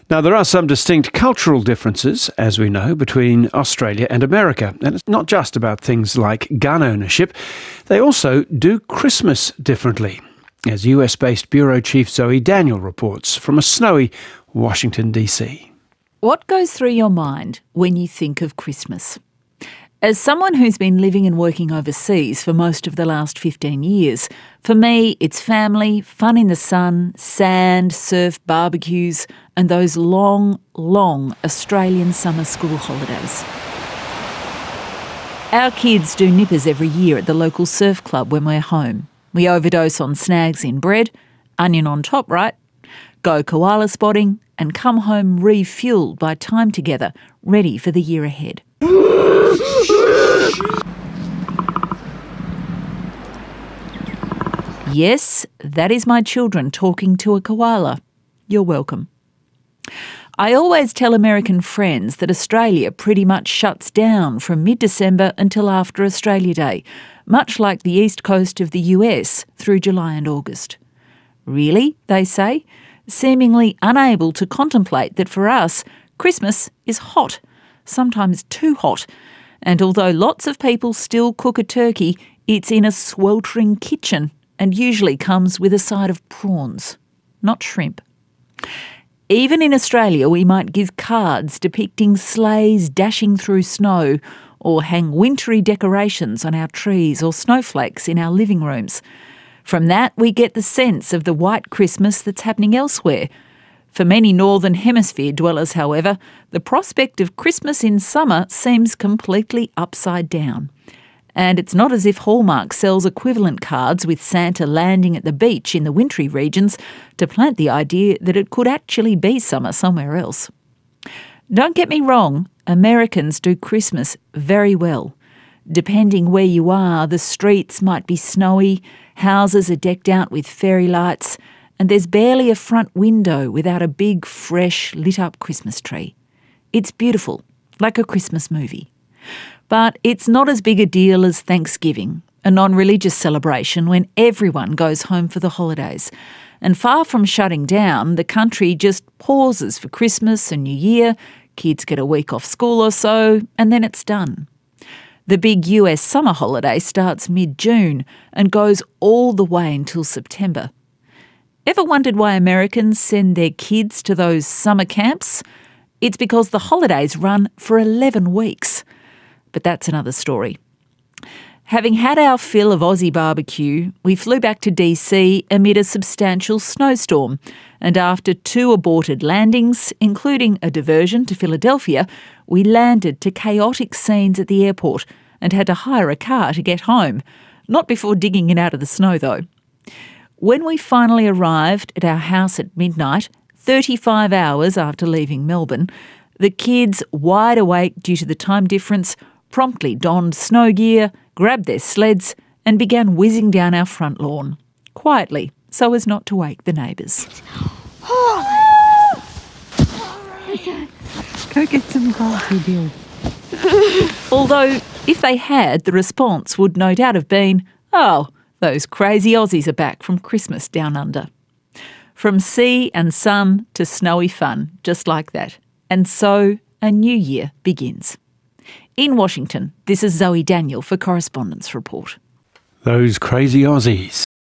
Now, there are some distinct cultural differences, as we know, between Australia and America. And it's not just about things like gun ownership. They also do Christmas differently, as US-based Bureau Chief Zoe Daniel reports from a snowy Washington, D.C. What goes through your mind when you think of Christmas? As someone who's been living and working overseas for most of the last 15 years, for me it's family, fun in the sun, sand, surf, barbecues and those long, long Australian summer school holidays. Our kids do nippers every year at the local surf club when we're home. We overdose on snags in bread, onion on top, right? Go koala spotting and come home refuelled by time together, ready for the year ahead. Yes, that is my children talking to a koala. You're welcome. I always tell American friends that Australia pretty much shuts down from mid-December until after Australia Day, much like the east coast of the US through July and August. Really, they say, seemingly unable to contemplate that for us, Christmas is hot, sometimes too hot, and although lots of people still cook a turkey, it's in a sweltering kitchen and usually comes with a side of prawns, not shrimp. Even in Australia, we might give cards depicting sleighs dashing through snow or hang wintry decorations on our trees or snowflakes in our living rooms. From that, we get the sense of the white Christmas that's happening elsewhere. For many Northern Hemisphere dwellers, however, the prospect of Christmas in summer seems completely upside down. And it's not as if Hallmark sells equivalent cards with Santa landing at the beach in the wintry regions to plant the idea that it could actually be summer somewhere else. Don't get me wrong, Americans do Christmas very well. Depending where you are, the streets might be snowy, houses are decked out with fairy lights, and there's barely a front window without a big, fresh, lit-up Christmas tree. It's beautiful, like a Christmas movie. But it's not as big a deal as Thanksgiving, a non-religious celebration when everyone goes home for the holidays. And far from shutting down, the country just pauses for Christmas and New Year, kids get a week off school or so, and then it's done. The big US summer holiday starts mid-June and goes all the way until September. Ever wondered why Americans send their kids to those summer camps? It's because the holidays run for 11 weeks. But that's another story. Having had our fill of Aussie barbecue, we flew back to DC amid a substantial snowstorm, and after 2 aborted landings, including a diversion to Philadelphia, we landed to chaotic scenes at the airport and had to hire a car to get home, not before digging it out of the snow though. When we finally arrived at our house at midnight, 35 hours after leaving Melbourne, the kids, wide awake due to the time difference, promptly donned snow gear, grabbed their sleds and began whizzing down our front lawn, quietly, so as not to wake the neighbours. Go get some coffee, Bill. Although, if they had, the response would no doubt have been, "Oh, those crazy Aussies are back from Christmas down under." From sea and sun to snowy fun, just like that. And so a new year begins. In Washington, this is Zoe Daniel for Correspondence Report. Those crazy Aussies.